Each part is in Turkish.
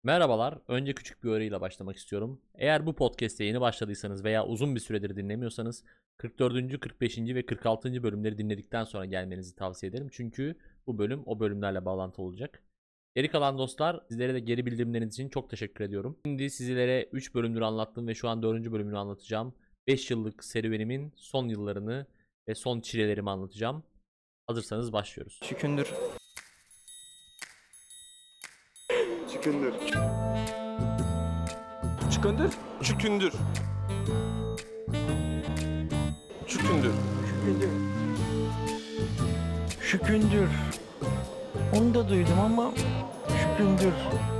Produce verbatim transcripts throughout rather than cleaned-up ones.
Merhabalar. Önce küçük bir uyarıyla başlamak istiyorum. Eğer bu podcast'e yeni başladıysanız veya uzun bir süredir dinlemiyorsanız kırk dördüncü, kırk beşinci ve kırk altıncı bölümleri dinledikten sonra gelmenizi tavsiye ederim. Çünkü bu bölüm o bölümlerle bağlantılı olacak. Geri kalan dostlar, sizlere de geri bildirimleriniz için çok teşekkür ediyorum. Şimdi sizlere üç bölümdür anlattım ve şu an dördüncü bölümünü anlatacağım. beş yıllık serüvenimin son yıllarını ve son çilelerimi anlatacağım. Hazırsanız başlıyoruz. Şükündür. Çıkındır. Şükündür. Çükündür. Çükündür. Şükündür. Şükündür. Onu da duydum ama şükündür.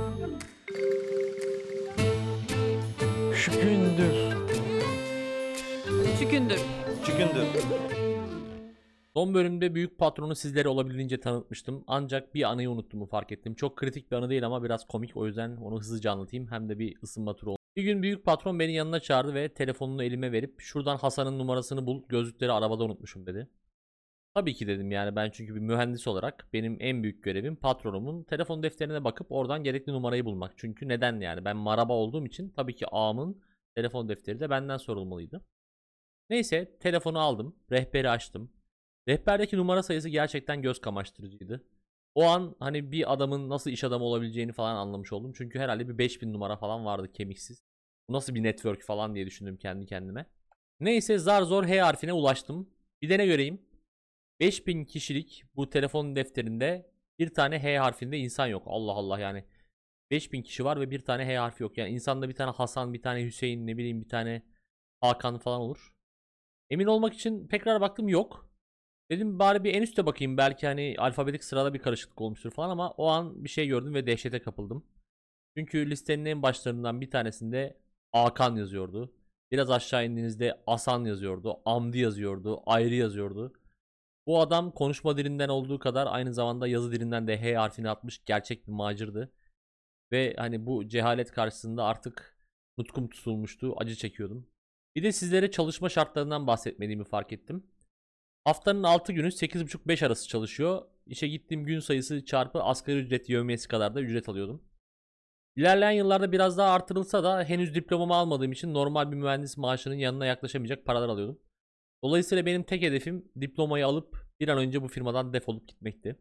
Şükündür. Şükündür. Şükündür. Son bölümde büyük patronu sizlere olabildiğince tanıtmıştım. Ancak bir anıyı unuttuğumu fark ettim. Çok kritik bir anı değil ama biraz komik. O yüzden onu hızlıca anlatayım. Hem de bir ısınma turu oldu. Bir gün büyük patron beni yanına çağırdı ve telefonunu elime verip şuradan Hasan'ın numarasını bul, gözlükleri arabada unutmuşum dedi. Tabii ki dedim, yani ben çünkü bir mühendis olarak benim en büyük görevim patronumun telefon defterine bakıp oradan gerekli numarayı bulmak. Çünkü neden, yani ben maraba olduğum için tabii ki ağamın telefon defteri de benden sorulmalıydı. Neyse, telefonu aldım, rehberi açtım. Rehberdeki numara sayısı gerçekten göz kamaştırıcıydı. O an hani bir adamın nasıl iş adamı olabileceğini falan anlamış oldum. Çünkü herhalde bir beş bin numara falan vardı kemiksiz. Bu nasıl bir network falan diye düşündüm kendi kendime. Neyse, zar zor H harfine ulaştım. Bir de ne göreyim? beş bin kişilik bu telefon defterinde bir tane H harfinde insan yok. Allah Allah, yani. beş bin kişi var ve bir tane H harfi yok. Yani insanda bir tane Hasan, bir tane Hüseyin, ne bileyim bir tane Hakan falan olur. Emin olmak için tekrar baktım, yok. Dedim bari bir en üste bakayım, belki hani alfabetik sırada bir karışıklık olmuştur falan, ama o an bir şey gördüm ve dehşete kapıldım. Çünkü listenin en başlarından bir tanesinde Hakan yazıyordu. Biraz aşağı indiğinizde Asan yazıyordu, Amdi yazıyordu, Ayrı yazıyordu. Bu adam konuşma dilinden olduğu kadar aynı zamanda yazı dilinden de H harfini atmış gerçek bir macirdi. Ve hani bu cehalet karşısında artık nutkum tutulmuştu, acı çekiyordum. Bir de sizlere çalışma şartlarından bahsetmediğimi fark ettim. Haftanın altı günü sekiz buçuk beş arası çalışıyor. İşe gittiğim gün sayısı çarpı asgari ücret yevmiyesi kadar da ücret alıyordum. İlerleyen yıllarda biraz daha artırılsa da henüz diplomamı almadığım için normal bir mühendis maaşının yanına yaklaşamayacak paralar alıyordum. Dolayısıyla benim tek hedefim diplomayı alıp bir an önce bu firmadan defolup gitmekti.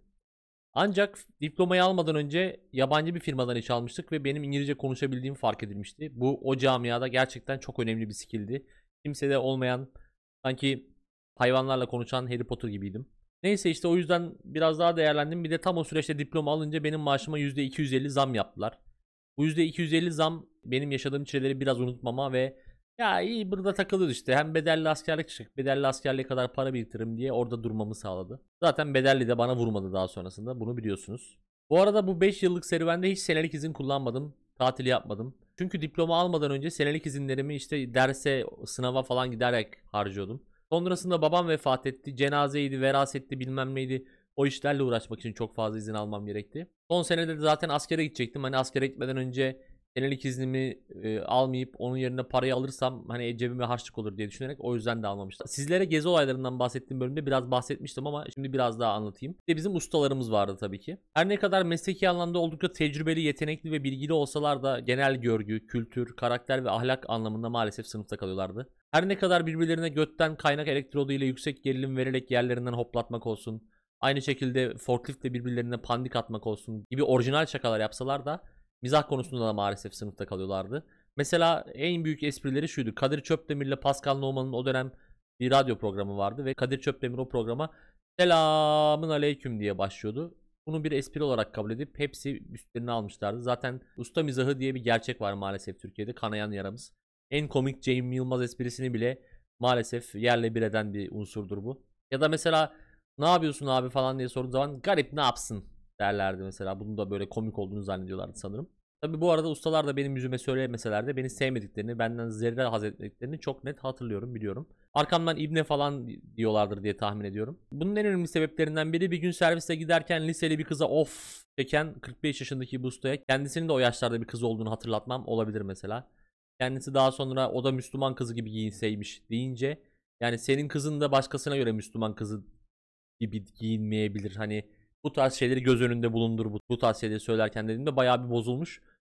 Ancak diplomayı almadan önce yabancı bir firmadan iş almıştık ve benim İngilizce konuşabildiğim fark edilmişti. Bu o camiada gerçekten çok önemli bir skilldi. Kimsede olmayan, sanki hayvanlarla konuşan Harry Potter gibiydim. Neyse işte, o yüzden biraz daha değerlendim. Bir de tam o süreçte diploma alınca benim maaşıma yüzde iki yüz elli zam yaptılar. Bu yüzde iki yüz elli zam benim yaşadığım çileleri biraz unutmama ve ya iyi burada takılıyoruz işte, hem bedelli askerlik çıkıp bedelli askerliğe kadar para biriktiririm diye orada durmamı sağladı. Zaten bedelli de bana vurmadı daha sonrasında, bunu biliyorsunuz. Bu arada bu beş yıllık serüvende hiç senelik izin kullanmadım. Tatil yapmadım. Çünkü diploma almadan önce senelik izinlerimi işte derse, sınava falan giderek harcıyordum. Sonrasında babam vefat etti. Cenazeydi, verasetti, bilmem neydi. O işlerle uğraşmak için çok fazla izin almam gerekti. Son senede de zaten askere gidecektim. Hani askere gitmeden önce senelik iznimi e, almayıp onun yerine parayı alırsam hani cebime harçlık olur diye düşünerek o yüzden de almamıştım. Sizlere gezi olaylarından bahsettiğim bölümde biraz bahsetmiştim ama şimdi biraz daha anlatayım. Bir de bizim ustalarımız vardı tabii ki. Her ne kadar mesleki anlamda oldukça tecrübeli, yetenekli ve bilgili olsalar da genel görgü, kültür, karakter ve ahlak anlamında maalesef sınıfta kalıyorlardı. Her ne kadar birbirlerine götten kaynak elektrodu ile yüksek gerilim vererek yerlerinden hoplatmak olsun, aynı şekilde forkliftle birbirlerine pandik atmak olsun gibi orijinal şakalar yapsalar da mizah konusunda da maalesef sınıfta kalıyorlardı. Mesela en büyük esprileri şuydu. Kadir Çöpdemir ile Pascal Nohman'ın o dönem bir radyo programı vardı ve Kadir Çöpdemir o programa "Selamın aleyküm" diye başlıyordu. Bunu bir espri olarak kabul edip hepsi üstlerine almışlardı. Zaten usta mizahı diye bir gerçek var maalesef Türkiye'de. Kanayan yaramız. En komik Cem Yılmaz esprisini bile maalesef yerle bir eden bir unsurdur bu. Ya da mesela "ne yapıyorsun abi" falan diye sorduğu zaman "garip ne yapsın" derlerdi mesela. Bunun da böyle komik olduğunu zannediyorlardı sanırım. Tabi bu arada ustalar da benim yüzüme söylemeseler de beni sevmediklerini, benden zerre haz etmediklerini çok net hatırlıyorum, biliyorum. Arkamdan ibne falan diyorlardır diye tahmin ediyorum. Bunun en önemli sebeplerinden biri, bir gün serviste giderken liseli bir kıza of çeken kırk beş yaşındaki bu ustaya kendisinin de o yaşlarda bir kız olduğunu hatırlatmam olabilir mesela. Kendisi daha sonra o da Müslüman kızı gibi giyinseymiş deyince, yani senin kızın da başkasına göre Müslüman kızı gibi giyinmeyebilir. Hani bu tarz şeyleri göz önünde bulundur, bu, bu tarz şeyleri söylerken dediğimde bayağı bir bozulmuş.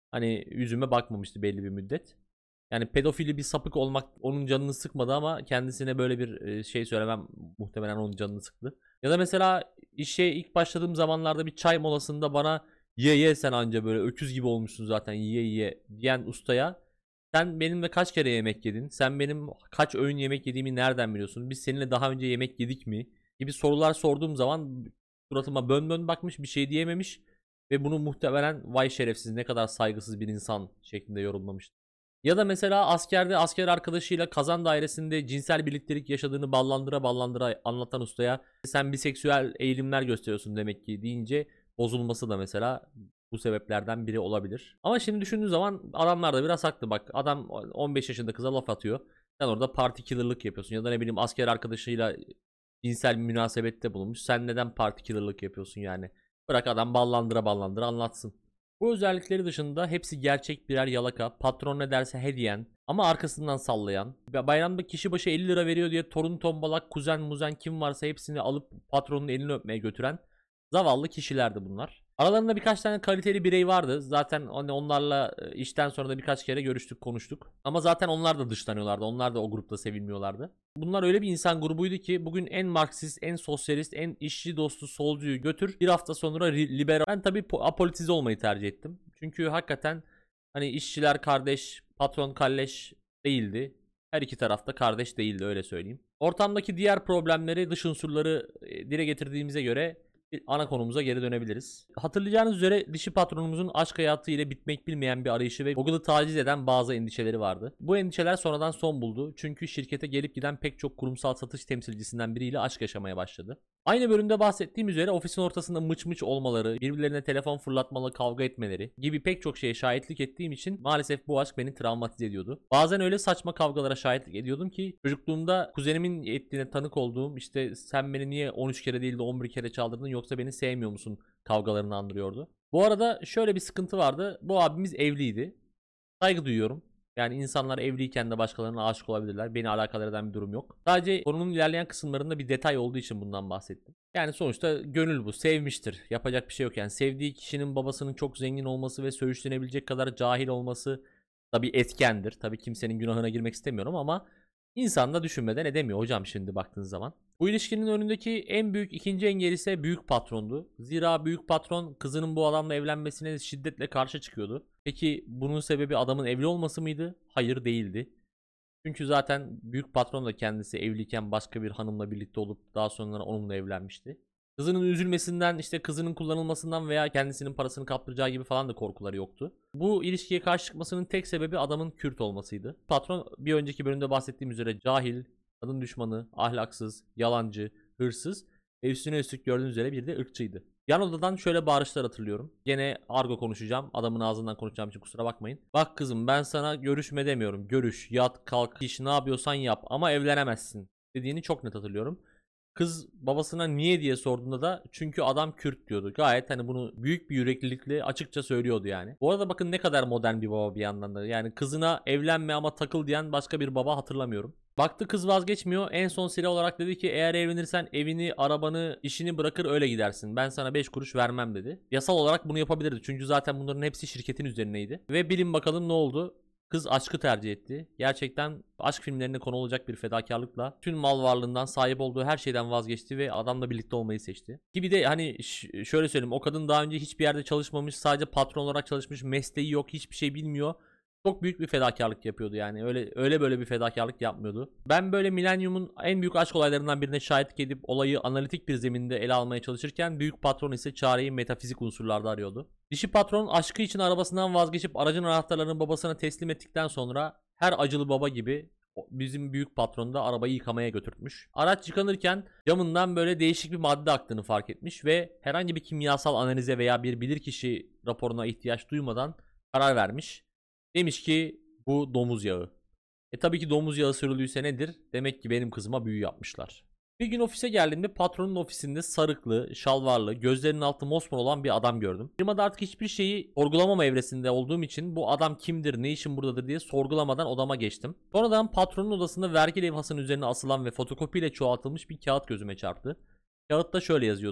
Hani yüzüme bakmamıştı belli bir müddet. Yani pedofili bir sapık olmak onun canını sıkmadı ama kendisine böyle bir e, şey söylemem muhtemelen onun canını sıktı. Ya da mesela işe ilk başladığım zamanlarda bir çay molasında bana ye ye sen anca böyle öküz gibi olmuşsun zaten ye ye diyen ustaya sen benimle kaç kere yemek yedin? Sen benim kaç öğün yemek yediğimi nereden biliyorsun? Biz seninle daha önce yemek yedik mi? Gibi sorular sorduğum zaman suratıma bön bön bakmış, bir şey diyememiş ve bunu muhtemelen vay şerefsiz ne kadar saygısız bir insan şeklinde yorumlamıştı. Ya da mesela askerde asker arkadaşıyla kazan dairesinde cinsel birliktelik yaşadığını ballandıra ballandıra anlatan ustaya sen biseksüel eğilimler gösteriyorsun demek ki deyince bozulması da mesela bu sebeplerden biri olabilir. Ama şimdi düşündüğün zaman adamlar da biraz haklı. Bak adam on beş yaşında kıza laf atıyor. Sen orada parti killer'lık yapıyorsun. Ya da ne bileyim asker arkadaşıyla cinsel bir münasebette bulunmuş. Sen neden parti killer'lık yapıyorsun yani? Bırak adam ballandıra ballandıra anlatsın. Bu özellikleri dışında hepsi gerçek birer yalaka, patron ne derse he diyen ama arkasından sallayan, bayramda kişi başı elli lira veriyor diye torun tombalak, kuzen muzen kim varsa hepsini alıp patronun elini öpmeye götüren zavallı kişilerdi bunlar. Aralarında birkaç tane kaliteli birey vardı. Zaten hani onlarla işten sonra da birkaç kere görüştük, konuştuk. Ama zaten onlar da dışlanıyorlardı. Onlar da o grupta sevilmiyorlardı. Bunlar öyle bir insan grubuydu ki bugün en Marksist, en sosyalist, en işçi dostu solcuyu götür. Bir hafta sonra liberal. Ben tabii apolitize olmayı tercih ettim. Çünkü hakikaten hani işçiler kardeş, patron kalleş değildi. Her iki tarafta kardeş değildi öyle söyleyeyim. Ortamdaki diğer problemleri, dış unsurları dile getirdiğimize göre ana konumuza geri dönebiliriz. Hatırlayacağınız üzere dişi patronumuzun aşk hayatı ile bitmek bilmeyen bir arayışı ve Google'ı taciz eden bazı endişeleri vardı. Bu endişeler sonradan son buldu. Çünkü şirkete gelip giden pek çok kurumsal satış temsilcisinden biriyle aşk yaşamaya başladı. Aynı bölümde bahsettiğim üzere ofisin ortasında mıç mıç olmaları, birbirlerine telefon fırlatmalı kavga etmeleri gibi pek çok şeye şahitlik ettiğim için maalesef bu aşk beni travmatize ediyordu. Bazen öyle saçma kavgalara şahitlik ediyordum ki çocukluğumda kuzenimin ettiğine tanık olduğum işte sen beni niye on üç kere değil de on bir kere çaldırdın yoksa beni sevmiyor musun kavgalarını andırıyordu. Bu arada şöyle bir sıkıntı vardı. Bu abimiz evliydi. Saygı duyuyorum. Yani insanlar evliyken de başkalarına aşık olabilirler. Beni alakadar eden bir durum yok. Sadece konunun ilerleyen kısımlarında bir detay olduğu için bundan bahsettim. Yani sonuçta gönül bu. Sevmiştir. Yapacak bir şey yok yani. Sevdiği kişinin babasının çok zengin olması ve söğüşlenebilecek kadar cahil olması tabii etkendir. Tabii kimsenin günahına girmek istemiyorum ama insan da düşünmeden edemiyor hocam şimdi baktığınız zaman. Bu ilişkinin önündeki en büyük ikinci engel ise büyük patrondu. Zira büyük patron kızının bu adamla evlenmesine şiddetle karşı çıkıyordu. Peki bunun sebebi adamın evli olması mıydı? Hayır değildi. Çünkü zaten büyük patron da kendisi evliyken başka bir hanımla birlikte olup daha sonra onunla evlenmişti. Kızının üzülmesinden, işte kızının kullanılmasından veya kendisinin parasını kaptıracağı gibi falan da korkuları yoktu. Bu ilişkiye karşı çıkmasının tek sebebi adamın Kürt olmasıydı. Patron bir önceki bölümde bahsettiğim üzere cahil, kadın düşmanı, ahlaksız, yalancı, hırsız ve üstüne üstlük gördüğünüz üzere bir de ırkçıydı. Yan odadan şöyle bağırışlar hatırlıyorum. Gene argo konuşacağım. Adamın ağzından konuşacağım için kusura bakmayın. Bak kızım ben sana görüşme demiyorum. Görüş, yat, kalk, iş ne yapıyorsan yap ama evlenemezsin dediğini çok net hatırlıyorum. Kız babasına niye diye sorduğunda da çünkü adam Kürt diyordu. Gayet hani bunu büyük bir yüreklilikle açıkça söylüyordu yani. Bu arada bakın ne kadar modern bir baba bir yandan da. Yani kızına evlenme ama takıl diyen başka bir baba hatırlamıyorum. Baktı kız vazgeçmiyor. En son silah olarak dedi ki eğer evlenirsen evini, arabanı, işini bırakır öyle gidersin. Ben sana beş kuruş vermem dedi. Yasal olarak bunu yapabilirdi. Çünkü zaten bunların hepsi şirketin üzerineydi. Ve bilin bakalım ne oldu? Kız aşkı tercih etti. Gerçekten aşk filmlerine konu olacak bir fedakarlıkla tüm mal varlığından, sahip olduğu her şeyden vazgeçti ve adamla birlikte olmayı seçti. Ki bir de hani şöyle söyleyeyim, o kadın daha önce hiçbir yerde çalışmamış, sadece patron olarak çalışmış, mesleği yok, hiçbir şey bilmiyor. Çok büyük bir fedakarlık yapıyordu yani. Öyle öyle böyle bir fedakarlık yapmıyordu. Ben böyle milenyumun en büyük aşk olaylarından birine şahitlik edip olayı analitik bir zeminde ele almaya çalışırken büyük patron ise çareyi metafizik unsurlarda arıyordu. Dişi patron aşkı için arabasından vazgeçip aracın anahtarlarını babasına teslim ettikten sonra her acılı baba gibi bizim büyük patron da arabayı yıkamaya götürtmüş. Araç yıkanırken camından böyle değişik bir madde aktığını fark etmiş ve herhangi bir kimyasal analize veya bir bilirkişi raporuna ihtiyaç duymadan karar vermiş. Demiş ki bu domuz yağı. E tabii ki domuz yağı sürüldüyse nedir? Demek ki benim kızıma büyü yapmışlar. Bir gün ofise geldiğimde patronun ofisinde sarıklı, şalvarlı, gözlerinin altı mosmor olan bir adam gördüm. Firmada artık hiçbir şeyi sorgulamama evresinde olduğum için bu adam kimdir, ne işin buradadır diye sorgulamadan odama geçtim. Sonradan patronun odasında vergi levhasının üzerine asılan ve fotokopiyle çoğaltılmış bir kağıt gözüme çarptı. Kağıtta şöyle yazıyordu.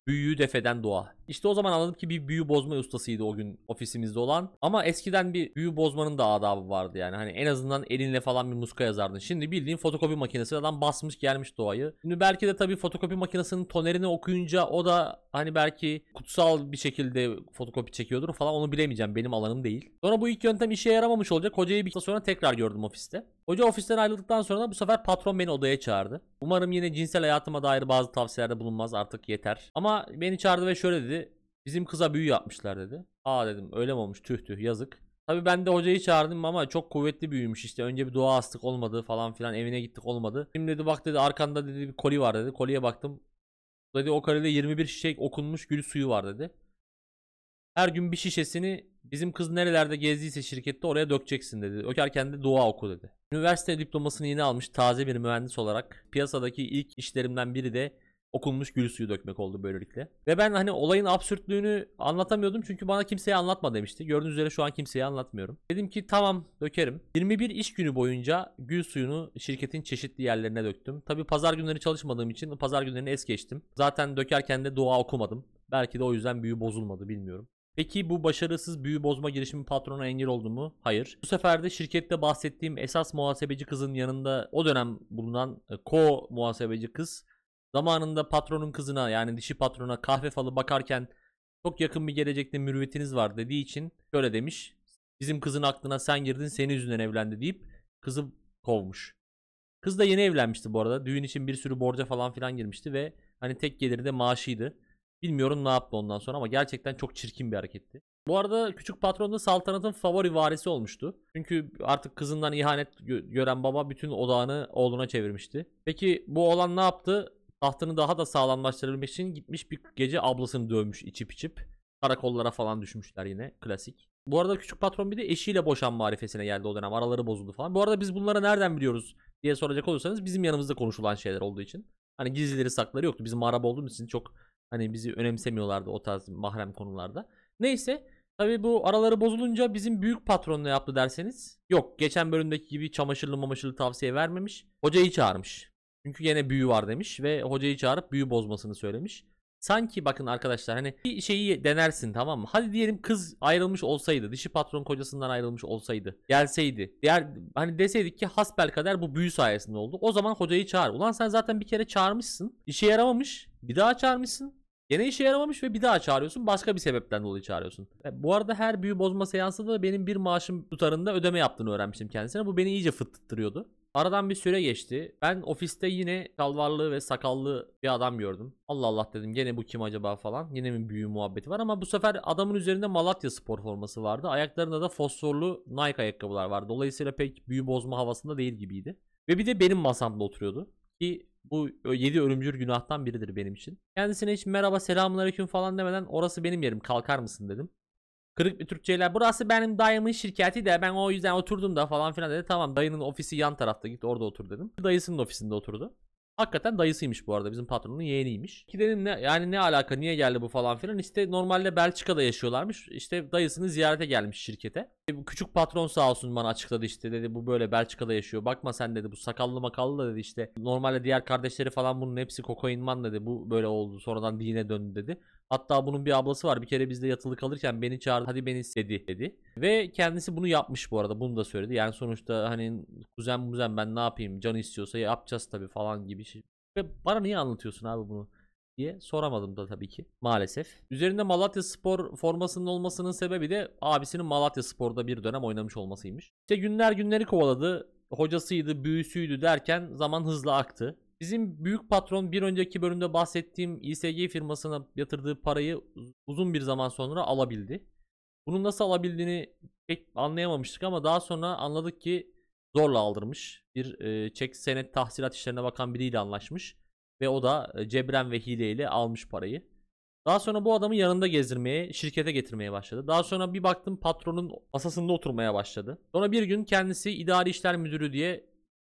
Büyüyü defeden Doğa. İşte o zaman anladım ki bir büyü bozma ustasıydı o gün ofisimizde olan. Ama eskiden bir büyü bozmanın da adabı vardı yani. Hani en azından elinle falan bir muska yazardın. Şimdi bildiğin fotokopi makinesi adam basmış gelmiş Doğa'yı. Şimdi belki de tabii fotokopi makinesinin tonerini okuyunca o da hani belki kutsal bir şekilde fotokopi çekiyordur falan, onu bilemeyeceğim. Benim alanım değil. Sonra bu ilk yöntem işe yaramamış olacak. Hocayı bir hafta sonra tekrar gördüm ofiste. Hoca ofisten ayrıldıktan sonra da bu sefer patron beni odaya çağırdı. Umarım yine cinsel hayatıma dair bazı tavsiyelerde bulunmaz, artık yeter. Ama beni çağırdı ve şöyle dedi. Bizim kıza büyü yapmışlar dedi. Aa dedim, öyle mi olmuş, tüh tüh yazık. Tabii ben de hocayı çağırdım ama çok kuvvetli büyümüş işte. Önce bir dua astık, olmadı falan filan, evine gittik, olmadı. Şimdi dedi bak dedi, arkanda dedi bir koli var dedi. Koliye baktım. Dedi o kolide yirmi bir şişe okunmuş gül suyu var dedi. Her gün bir şişesini bizim kız nerelerde gezdiyse şirkette oraya dökeceksin dedi. Dökerken de dua oku dedi. Üniversite diplomasını yeni almış taze bir mühendis olarak piyasadaki ilk işlerimden biri de okunmuş gül suyu dökmek oldu böylelikle. Ve ben hani olayın absürtlüğünü anlatamıyordum çünkü bana kimseye anlatma demişti. Gördüğünüz üzere şu an kimseye anlatmıyorum. Dedim ki tamam dökerim. yirmi bir iş günü boyunca gül suyunu şirketin çeşitli yerlerine döktüm. Tabi pazar günleri çalışmadığım için pazar günlerini es geçtim. Zaten dökerken de dua okumadım. Belki de o yüzden büyü bozulmadı, bilmiyorum. Peki bu başarısız büyü bozma girişimi patrona engel oldu mu? Hayır. Bu sefer de şirkette bahsettiğim esas muhasebeci kızın yanında o dönem bulunan ko muhasebeci kız zamanında patronun kızına, yani dişi patrona kahve falı bakarken çok yakın bir gelecekte mürüvvetiniz var dediği için şöyle demiş. Bizim kızın aklına sen girdin, senin yüzünden evlendi deyip kızı kovmuş. Kız da yeni evlenmişti bu arada. Düğün için bir sürü borca falan filan girmişti ve hani tek geliri de maaşıydı. Bilmiyorum ne yaptı ondan sonra ama gerçekten çok çirkin bir hareketti. Bu arada küçük patron da saltanatın favori varisi olmuştu. Çünkü artık kızından ihanet gö- gören baba bütün odağını oğluna çevirmişti. Peki bu oğlan ne yaptı? Tahtını daha da sağlamlaştırabilmek için gitmiş bir gece ablasını dövmüş içip içip. Karakollara falan düşmüşler yine, klasik. Bu arada küçük patron bir de eşiyle boşanma arifesine geldi o dönem. Araları bozuldu falan. Bu arada biz bunları nereden biliyoruz diye soracak olursanız bizim yanımızda konuşulan şeyler olduğu için. Hani gizlileri sakları yoktu. Bizim araba olduğumuz için çok hani bizi önemsemiyorlardı o tarz mahrem konularda. Neyse. Tabii bu araları bozulunca bizim büyük patron ne yaptı derseniz. Yok, geçen bölümdeki gibi çamaşırlı mamaşırlı tavsiye vermemiş. Hocayı çağırmış. Çünkü yine büyü var demiş ve hocayı çağırıp büyü bozmasını söylemiş. Sanki bakın arkadaşlar, hani bir şeyi denersin, tamam mı? Hadi diyelim kız ayrılmış olsaydı, dişi patron kocasından ayrılmış olsaydı, gelseydi, diğer hani deseydik ki hasbelkader bu büyü sayesinde oldu. O zaman hocayı çağır. Ulan sen zaten bir kere çağırmışsın. İşe yaramamış. Bir daha çağırmışsın. Gene işe yaramamış ve bir daha çağırıyorsun. Başka bir sebepten dolayı çağırıyorsun. E, bu arada her büyü bozma seansında da benim bir maaşım tutarında ödeme yaptığını öğrenmiştim kendisine. Bu beni iyice fıttırıyordu. Aradan bir süre geçti. Ben ofiste yine kalvarlı ve sakallı bir adam gördüm. Allah Allah dedim, gene bu kim acaba falan. Yine mi büyü muhabbeti var, ama bu sefer adamın üzerinde Malatya spor forması vardı. Ayaklarında da fosforlu Nike ayakkabılar vardı. Dolayısıyla pek büyü bozma havasında değil gibiydi. Ve bir de benim masamda oturuyordu. Ki bu yedi ölümcül günahtan biridir benim için. Kendisine hiç merhaba selamünaleyküm falan demeden orası benim yerim, kalkar mısın dedim. Kırık bir Türkçeyle burası benim dayımın şirketi de ben o yüzden oturdum da falan filan dedi. Tamam, dayının ofisi yan tarafta, git orada otur dedim. Dayısının ofisinde oturdu. Hakikaten dayısıymış bu arada, bizim patronun yeğeniymiş. Ki dedim ne yani, ne alaka, niye geldi bu falan filan. İşte normalde Belçika'da yaşıyorlarmış. İşte dayısını ziyarete gelmiş şirkete. E, bu küçük patron sağ olsun bana açıkladı, işte dedi bu böyle Belçika'da yaşıyor. Bakma sen dedi, bu sakallı makallı da dedi, işte normalde diğer kardeşleri falan bunun hepsi kokainman dedi. Bu böyle oldu, sonradan dine döndü dedi. Hatta bunun bir ablası var, bir kere bizde yatılı kalırken beni çağırdı, hadi beni istedi dedi. Ve kendisi bunu yapmış bu arada, bunu da söyledi. Yani sonuçta hani kuzen muzen ben ne yapayım, canı istiyorsa yapacağız tabii falan gibi şey. Ve bana niye anlatıyorsun abi bunu diye soramadım da tabii ki maalesef. Üzerinde Malatya Spor formasının olmasının sebebi de abisinin Malatya Spor'da bir dönem oynamış olmasıymış. İşte günler günleri kovaladı. Hocasıydı, büyüsüydü derken zaman hızla aktı. Bizim büyük patron bir önceki bölümde bahsettiğim İ S G firmasına yatırdığı parayı uzun bir zaman sonra alabildi. Bunun nasıl alabildiğini pek anlayamamıştık ama daha sonra anladık ki zorla aldırmış. Bir e, çek senet tahsilat işlerine bakan biriyle anlaşmış ve o da e, cebren ve hileyle almış parayı. Daha sonra bu adamı yanında gezdirmeye, şirkete getirmeye başladı. Daha sonra bir baktım patronun masasında oturmaya başladı. Sonra bir gün kendisi idari işler müdürü diye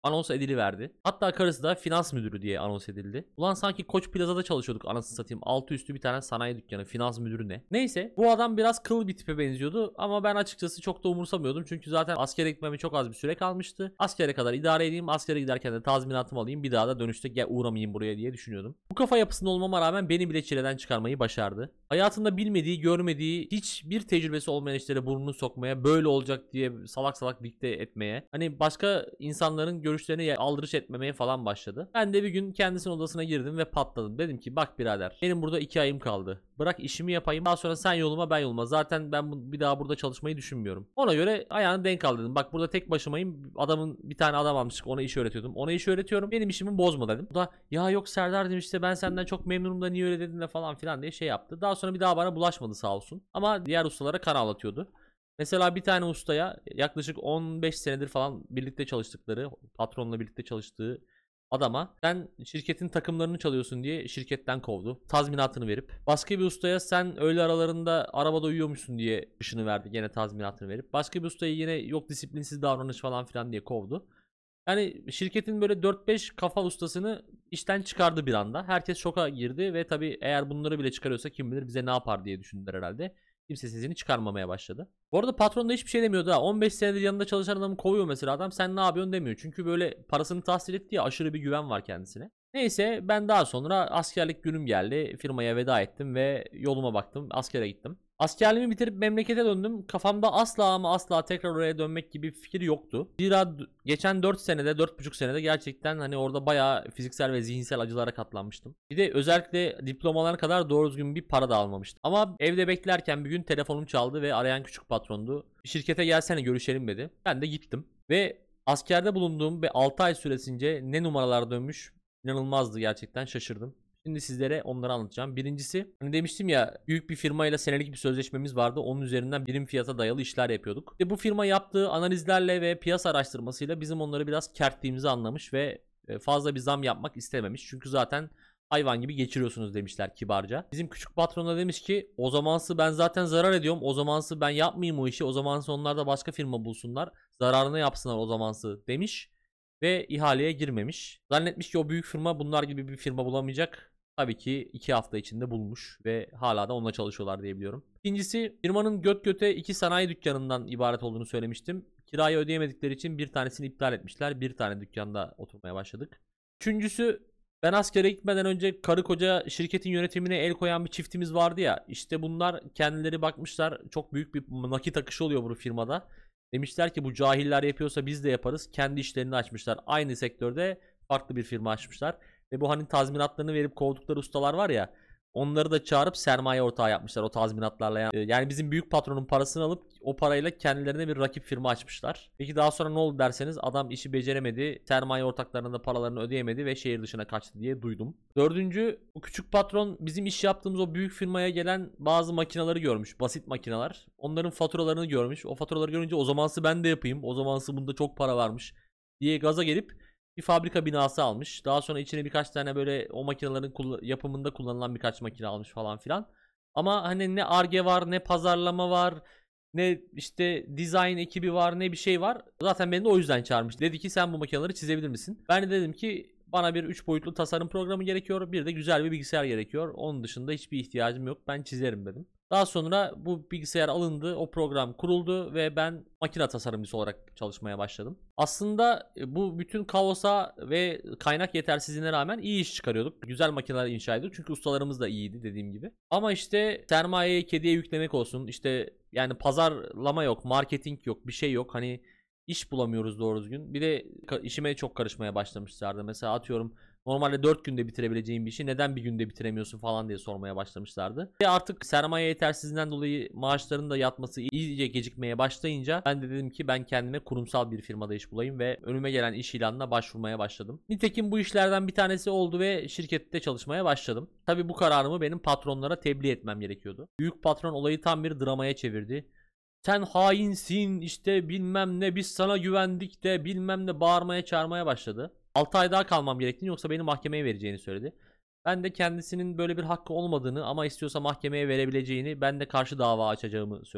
anons ediliverdi. Hatta karısı da finans müdürü diye anons edildi. Ulan sanki Koç Plaza'da çalışıyorduk anasını satayım. Altı üstü bir tane sanayi dükkanı, finans müdürü ne? Neyse, bu adam biraz kıl bir tipe benziyordu ama ben açıkçası çok da umursamıyordum. Çünkü zaten askere gitmeme çok az bir süre kalmıştı. Askere kadar idare edeyim, askere giderken de tazminatımı alayım, bir daha da dönüşte gel uğramayayım buraya diye düşünüyordum. Bu kafa yapısında olmama rağmen beni bile çileden çıkarmayı başardı. Hayatında bilmediği, görmediği, hiçbir tecrübesi olmayan işlere burnunu sokmaya, böyle olacak diye salak salak dikte etmeye, hani başka insanların görüşlerine aldırış etmemeye falan başladı. Ben de bir gün kendisinin odasına girdim ve patladım. Dedim ki bak birader, benim burada iki ayım kaldı. Bırak işimi yapayım, daha sonra sen yoluma ben yoluma. Zaten ben bir daha burada çalışmayı düşünmüyorum. Ona göre ayağını denk al dedim. Bak burada tek başımayım. Adamın bir tane adam almıştık, ona iş öğretiyordum. Ona iş öğretiyorum. Benim işimi bozma dedim. O da ya yok Serdar demişti, ben senden çok memnunum da niye öyle dedin de falan filan diye şey yaptı. Daha sonra bir daha bana bulaşmadı sağ olsun. Ama diğer ustalara kan ağlatıyordu. Mesela bir tane ustaya yaklaşık on beş senedir falan birlikte çalıştıkları, patronla birlikte çalıştığı adama sen şirketin takımlarını çalıyorsun diye şirketten kovdu. Tazminatını verip. Başka bir ustaya sen öğle aralarında arabada uyuyormuşsun diye işini verdi. Gene tazminatını verip. Başka bir ustaya yine yok disiplinsiz davranış falan filan diye kovdu. Yani şirketin böyle dört beş kafa ustasını işten çıkardı bir anda. Herkes şoka girdi ve tabii eğer bunları bile çıkarıyorsa kim bilir bize ne yapar diye düşündüler herhalde. Kimse sesini çıkarmamaya başladı. Bu arada patron da hiçbir şey demiyordu ha. on beş senedir yanında çalışan adamı kovuyor mesela adam. Sen ne yapıyorsun demiyor. Çünkü böyle parasını tahsil etti ya, aşırı bir güven var kendisine. Neyse ben daha sonra askerlik günüm geldi. Firmaya veda ettim ve yoluma baktım. Askere gittim. Askerliğimi bitirip memlekete döndüm. Kafamda asla ama asla tekrar oraya dönmek gibi bir fikir yoktu. Zira geçen dört senede, dört buçuk senede gerçekten hani orada bayağı fiziksel ve zihinsel acılara katlanmıştım. Bir de özellikle diplomalar kadar doğru düzgün bir para da almamıştım. Ama evde beklerken bir gün telefonum çaldı ve arayan küçük patrondu. Şirkete gelsene görüşelim dedi. Ben de gittim. Ve askerde bulunduğum ve altı ay süresince ne numaralar dönmüş inanılmazdı, gerçekten şaşırdım. Şimdi sizlere onları anlatacağım. Birincisi, hani demiştim ya, büyük bir firmayla senelik bir sözleşmemiz vardı. Onun üzerinden birim fiyata dayalı işler yapıyorduk. İşte bu firma yaptığı analizlerle ve piyasa araştırmasıyla bizim onları biraz kerttiğimizi anlamış ve fazla bir zam yapmak istememiş. Çünkü zaten hayvan gibi geçiriyorsunuz demişler kibarca. Bizim küçük patron da demiş ki o zamansı ben zaten zarar ediyorum. O zamansı ben yapmayayım o işi. O zamansı onlar da başka firma bulsunlar. Zararını yapsınlar o zamansı demiş. Ve ihaleye girmemiş. Zannetmiş ki o büyük firma bunlar gibi bir firma bulamayacak. Tabii ki iki hafta içinde bulmuş ve hala da onunla çalışıyorlar diye biliyorum. İkincisi, firmanın göt göte iki sanayi dükkanından ibaret olduğunu söylemiştim. Kirayı ödeyemedikleri için bir tanesini iptal etmişler. Bir tane dükkanda oturmaya başladık. Üçüncüsü, ben askere gitmeden önce karı koca şirketin yönetimine el koyan bir çiftimiz vardı ya. İşte bunlar kendileri bakmışlar, çok büyük bir nakit akışı oluyor bu firmada. Demişler ki bu cahiller yapıyorsa biz de yaparız. Kendi işlerini açmışlar. Aynı sektörde farklı bir firma açmışlar. Ve bu hani tazminatlarını verip kovdukları ustalar var ya, onları da çağırıp sermaye ortağı yapmışlar o tazminatlarla. Yani bizim büyük patronun parasını alıp o parayla kendilerine bir rakip firma açmışlar. Peki daha sonra ne oldu derseniz, adam işi beceremedi, sermaye ortaklarının da paralarını ödeyemedi ve şehir dışına kaçtı diye duydum. Dördüncü, bu küçük patron bizim iş yaptığımız o büyük firmaya gelen bazı makineleri görmüş, basit makineler. Onların faturalarını görmüş. O faturaları görünce o zamansı ben de yapayım, o zamansı bunda çok para varmış diye gaza gelip bir fabrika binası almış. Daha sonra içine birkaç tane böyle o makinelerin yapımında kullanılan birkaç makine almış falan filan. Ama hani ne Ar-Ge var, ne pazarlama var, ne işte design ekibi var, ne bir şey var. Zaten beni de o yüzden çağırmış. Dedi ki sen bu makineleri çizebilir misin? Ben de dedim ki bana bir üç boyutlu tasarım programı gerekiyor. Bir de güzel bir bilgisayar gerekiyor. Onun dışında hiçbir ihtiyacım yok. Ben çizerim dedim. Daha sonra bu bilgisayar alındı, o program kuruldu ve ben makine tasarımcısı olarak çalışmaya başladım. Aslında bu bütün kaosa ve kaynak yetersizliğine rağmen iyi iş çıkarıyorduk. Güzel makineler inşa ediyorduk çünkü ustalarımız da iyiydi dediğim gibi. Ama işte sermayeyi kediye yüklemek olsun, işte yani pazarlama yok, marketing yok, bir şey yok. Hani iş bulamıyoruz doğru düzgün. Bir de işime çok karışmaya başlamışlardı. Mesela atıyorum, normalde dört günde bitirebileceğim bir işi neden bir günde bitiremiyorsun falan diye sormaya başlamışlardı. Ve artık sermaye yetersizliğinden dolayı maaşların da yatması iyice gecikmeye başlayınca ben de dedim ki ben kendime kurumsal bir firmada iş bulayım ve önüme gelen iş ilanına başvurmaya başladım. Nitekim bu işlerden bir tanesi oldu ve şirkette çalışmaya başladım. Tabii bu kararımı benim patronlara tebliğ etmem gerekiyordu. Büyük patron olayı tam bir dramaya çevirdi. Sen hainsin işte bilmem ne, biz sana güvendik de bilmem ne bağırmaya çağırmaya başladı. altı ay daha kalmam gerektiğini, yoksa beni mahkemeye vereceğini söyledi. Ben de kendisinin böyle bir hakkı olmadığını ama istiyorsa mahkemeye verebileceğini, ben de karşı dava açacağımı söyledim.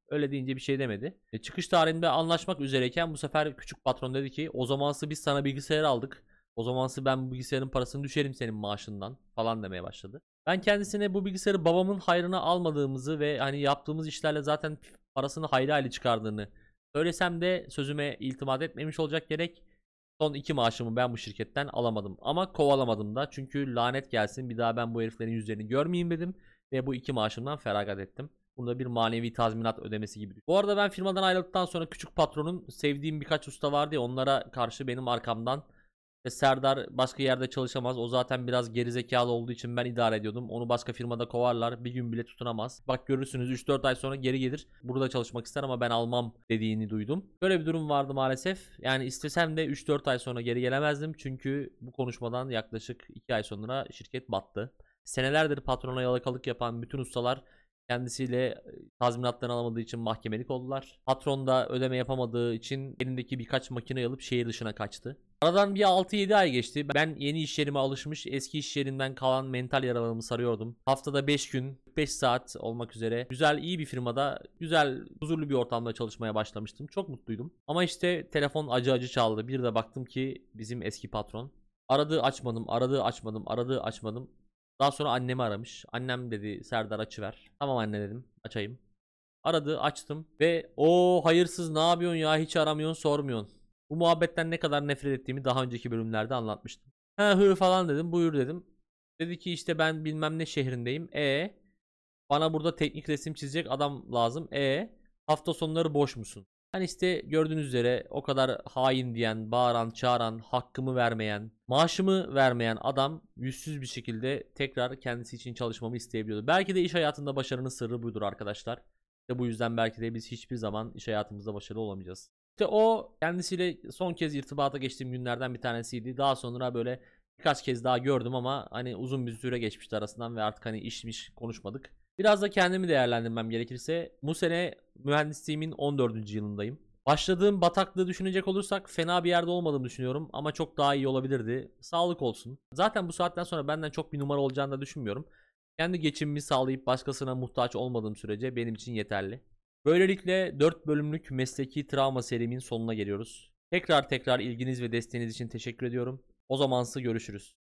Öyle deyince bir şey demedi. E, çıkış tarihinde anlaşmak üzereyken bu sefer küçük patron dedi ki o zamansı biz sana bilgisayar aldık. O zamansı ben bu bilgisayarın parasını düşerim senin maaşından falan demeye başladı. Ben kendisine bu bilgisayarı babamın hayrına almadığımızı ve hani yaptığımız işlerle zaten parasını hayli hayli çıkardığını söylesem de sözüme itimat etmemiş olacak gerek. Son iki maaşımı ben bu şirketten alamadım. Ama kovalamadım da çünkü lanet gelsin bir daha ben bu heriflerin yüzlerini görmeyeyim dedim. Ve bu iki maaşımdan feragat ettim. Bunda bir manevi tazminat ödemesi gibi. Bu arada ben firmadan ayrıldıktan sonra küçük patronun sevdiğim birkaç usta vardı ya onlara karşı benim arkamdan ve Serdar başka yerde çalışamaz. O zaten biraz gerizekalı olduğu için ben idare ediyordum. Onu başka firmada kovarlar. Bir gün bile tutunamaz. Bak görürsünüz üç dört ay sonra geri gelir. Burada çalışmak ister ama ben almam dediğini duydum. Böyle bir durum vardı maalesef. Yani istesem de üç dört ay sonra geri gelemezdim. Çünkü bu konuşmadan yaklaşık iki ay sonra şirket battı. Senelerdir patrona yalakalık yapan bütün ustalar kendisiyle tazminatlarını alamadığı için mahkemelik oldular. Patron da ödeme yapamadığı için elindeki birkaç makine alıp şehir dışına kaçtı. Aradan bir altı yedi ay geçti. Ben yeni iş yerime alışmış, eski iş yerimden kalan mental yaralarımı sarıyordum. Haftada beş gün, beş saat olmak üzere güzel, iyi bir firmada, güzel, huzurlu bir ortamda çalışmaya başlamıştım. Çok mutluydum. Ama işte telefon acı acı çaldı. Bir de baktım ki bizim eski patron. Aradı açmadım, aradı açmadım, aradı açmadım. Daha sonra annemi aramış. Annem dedi Serdar açıver. Tamam anne dedim, açayım. Aradı, açtım ve o hayırsız ne yapıyorsun ya hiç aramıyorsun sormuyorsun. Bu muhabbetten ne kadar nefret ettiğimi daha önceki bölümlerde anlatmıştım. He hı falan dedim, buyur dedim. Dedi ki işte ben bilmem ne şehrindeyim. E bana burada teknik resim çizecek adam lazım. E hafta sonları boş musun? Hani işte gördüğünüz üzere o kadar hain diyen, bağıran, çağıran, hakkımı vermeyen, maaşımı vermeyen adam yüzsüz bir şekilde tekrar kendisi için çalışmamı isteyebiliyordu. Belki de iş hayatında başarının sırrı budur arkadaşlar. İşte bu yüzden belki de biz hiçbir zaman iş hayatımızda başarılı olamayacağız. İşte o kendisiyle son kez irtibata geçtiğim günlerden bir tanesiydi. Daha sonra böyle birkaç kez daha gördüm ama hani uzun bir süre geçmişti arasından ve artık hani işmiş konuşmadık. Biraz da kendimi değerlendirmem gerekirse bu sene mühendisliğimin on dördüncü yılındayım. Başladığım bataklığı düşünecek olursak fena bir yerde olmadığımı düşünüyorum ama çok daha iyi olabilirdi. Sağlık olsun. Zaten bu saatten sonra benden çok bir numara olacağını da düşünmüyorum. Kendi geçimimi sağlayıp başkasına muhtaç olmadığım sürece benim için yeterli. Böylelikle dört bölümlük mesleki travma serimin sonuna geliyoruz. Tekrar tekrar ilginiz ve desteğiniz için teşekkür ediyorum. O zamansı görüşürüz.